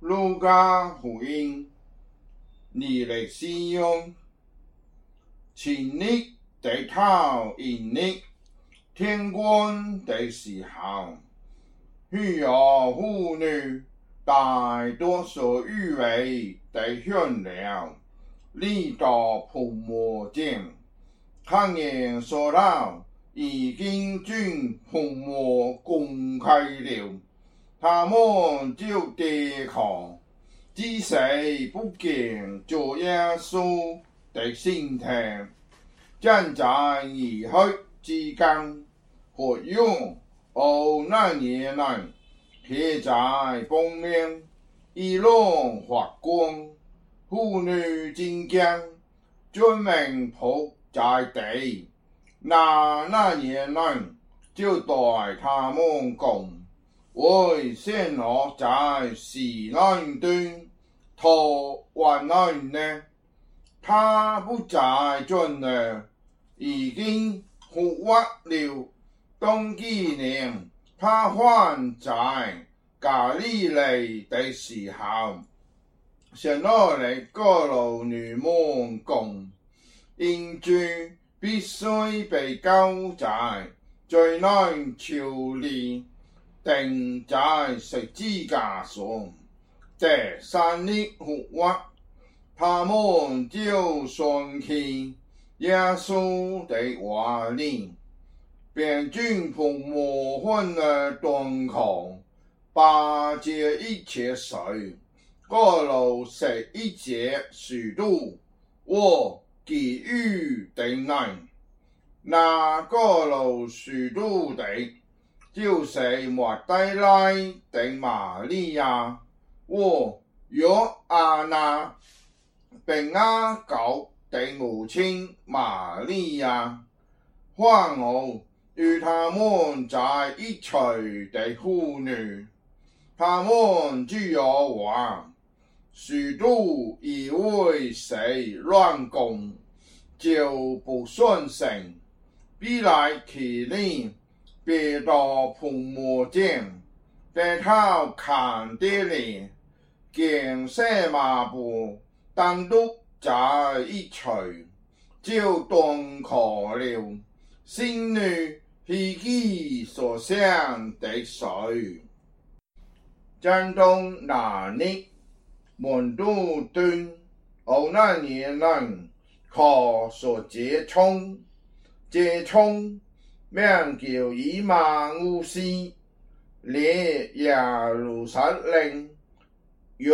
路加福音204章，前日第头一日，天光的时候，许多妇女大多数以为的香料嚟到泡沫前，看见说到已经将泡沫公开了，他们就抵抗，只是不见主耶稣的身体，站在异黑之间，或用那年来贴在封面，一路发光。妇女真惊，专门仆在地。那年来就对他们讲，为什么在西南端头往来呢？他不在这了，已经复活了。当纪念他还在加利利的时候，神落来各路女们讲，因罪必须被交在最难处理，钉在十字架上。第三日复活，他们就想起耶稣的话里，便将泡沫混了断口，把这一切水各路是一节许度我给予的人，那各路许度的，就是莫代拉的玛利亚，我约阿那并雅各的母亲玛利亚，还有与他们在一起的妇女，他们只有话。许多以为谁乱讲，就不顺承，必来其里，别到泡沫前，被他看得了，见些马步单独在一起，就断可了，心里脾气所想的水。江东那日，门徒对那年人可所接冲，名叫以马乌斯，列耶路撒冷，约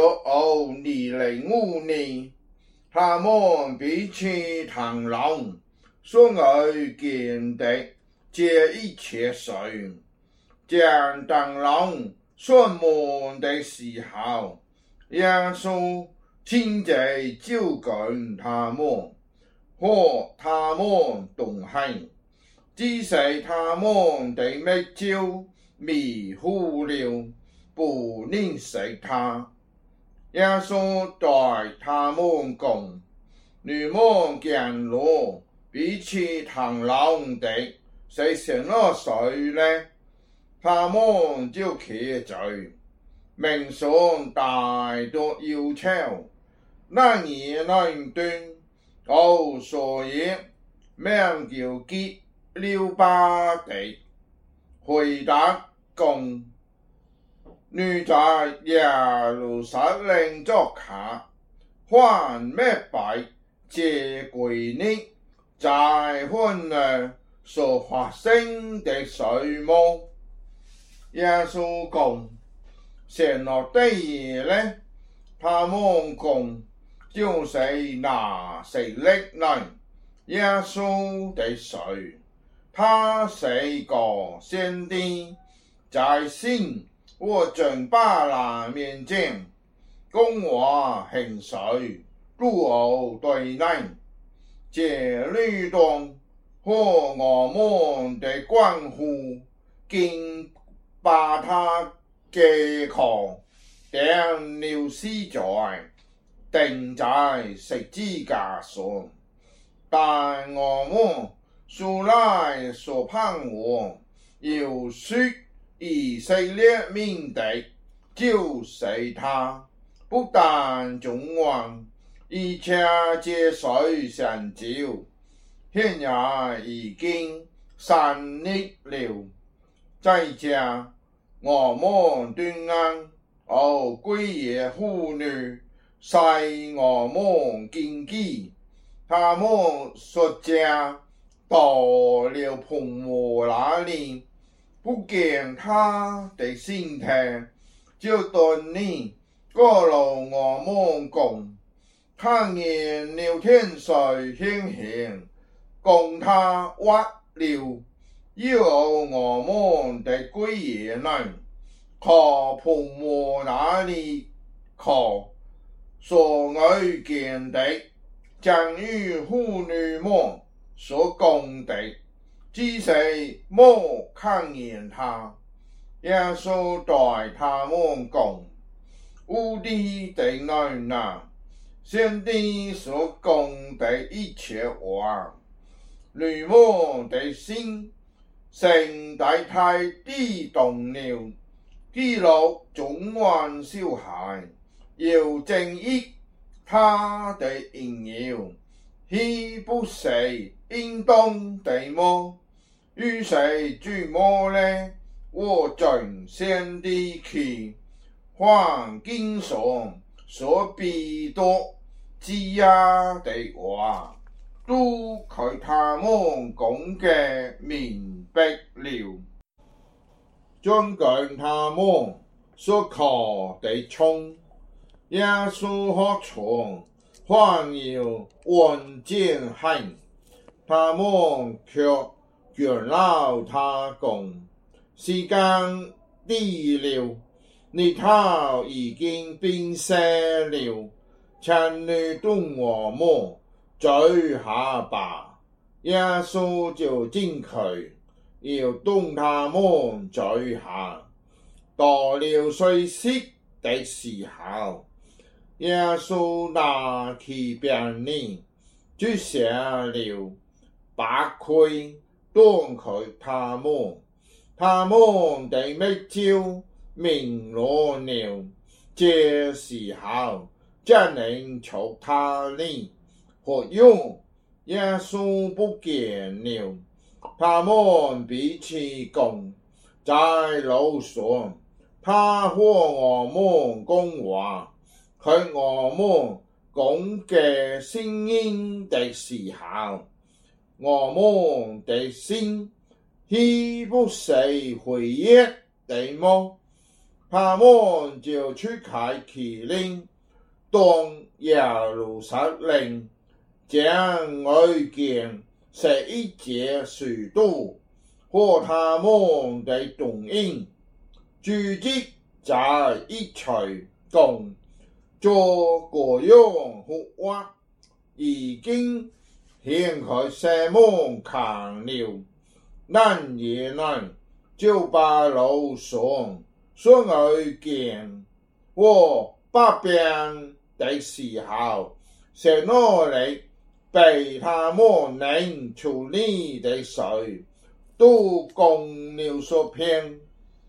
205年，他们彼此谈论所爱见的这一切事，将谈论所门的时候，耶稣亲自就跟他们，和他们同行，只是他们的目睭迷糊了，不认识他。耶稣对他们讲，你们见了彼此谈论的是什么事呢？他们就企在面上大多要求，那年那段所以名叫吉溜巴的，回答讲，你在耶路撒冷作客，还没白这几日在婚了所发生的事么？耶稣讲，什么的嘢呢？他们讲，就是那是历来耶稣的水，他是个先知，在神和众巴拉面前讲话行水，如何对人？这律动和我们的关乎，竟把他寄靠定了死在，钉在十字架上，但我们素来所盼望要说以色列民的，就是他， 不但众王，而且皆水上照，现也已经3日了。在家我們斷硬，歸耶婦女，使我們見機。他們說家到了蓬摩那裡，不見他的身體，就對你過了我們宮，看見了天水顯現，供他挖了。要我們的歸耶內，可蓬摩那裡可所愛見的，將與婦女們所供的，只是沒看見他。耶穌對他們講：吾的內那，先知所講的一切話，你們的心曾在他地動了，記錄眾王小孩，要證實他的榮耀，豈不是應當的麼？於是諸魔呢，我盡先的去，還經上所必多積壓的話，都給他們講嘅明白了，盡管他們所求的從耶穌何從，還要問見恨，他們卻卷了他講：時間抵了，日頭已經變色了，請你同我們坐下吧。耶穌就進去，要同他們坐下。到了睡息的時候，耶穌拿起餅來，就謝了，把虧端給他們，他們的目就明朗了。這時候，眾人從他裡喝用，耶穌不見了。他們彼此講，在路上，他和我們講話，給我們講嘅聲音的時候，我們的心豈不是灰熱的麼？他們就出開其令，到耶路撒冷，將外見11節使徒和他們的動員聚集在一起，講做各樣活話，已經顯給他們看了。但耶穌就把路上所愛見和百病的時候，在那裡被他們能處理的水，都講了說遍。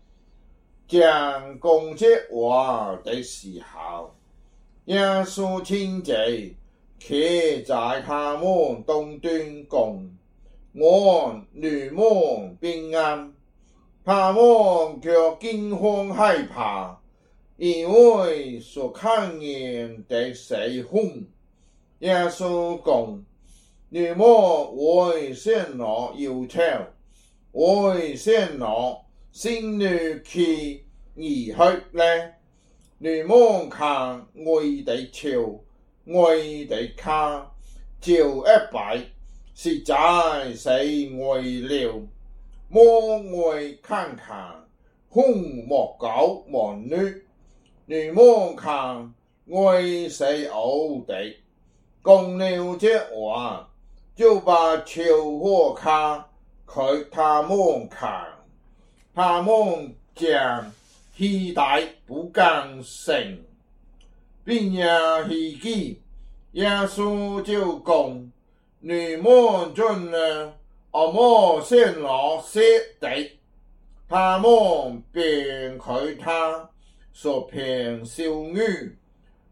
將講這話的時候，耶穌親自企在他們當中講：我你們平安。他們卻驚慌害怕，因為所看見的是風。耶穌講：你們為什麼憂愁？為什麼心裡起疑惑呢？你們看我的手，我的腳，就一擺，實在是為了。莫外看看，紅莫高莫綠，你們看我是黑的。講了這話，就把手和腳給他們看，他們將期待不敢信，並也希奇。耶穌就講：你們進了莫先拿寫的，他們便給他說遍小語，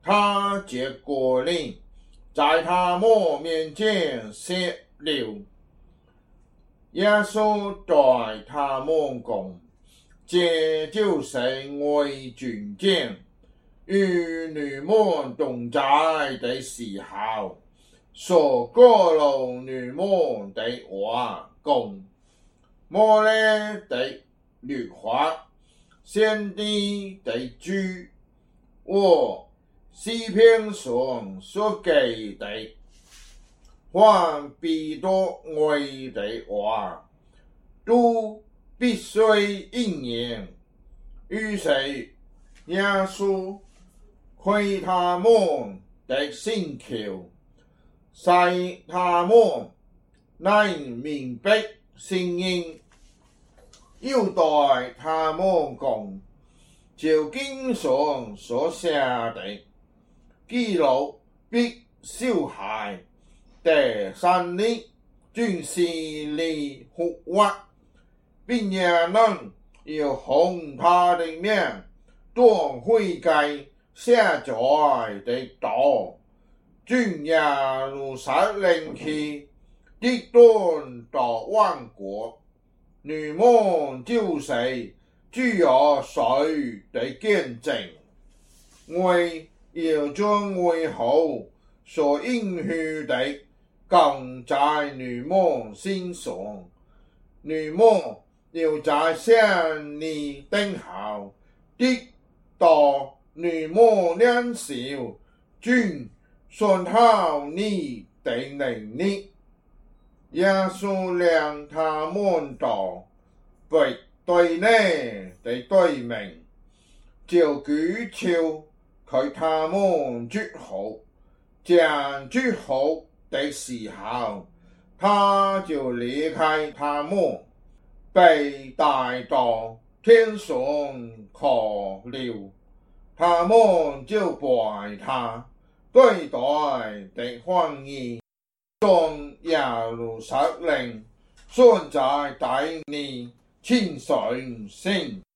他结果令，在他们面前血流。耶稣对他们讲：这就是我的军舰，与你们同在的时候，所过了你们的话讲，摩勒的律法，先知的句，我诗篇上所记的，凡彼得我的话，都必须应验。于是耶稣开他们的心窍，使他们能明白声音，又对他们讲，就经上所写的，基督必受害，第三日准时嚟复活，并也能要奉他的名，当悔改写在的道，进耶路撒冷去，敌对到万国，你们就是具有水的见证。我要将为后所应许的降在你们身上，你们要在向你等候，得到你们两手均顺好你的能力。耶稣让他们到背对内的对面，就举手给他们祝福，将祝福的时候，他就离开他们，被带到天上去了。他们就拜他，对待的欢迎，从耶路撒冷顺在带你亲信心。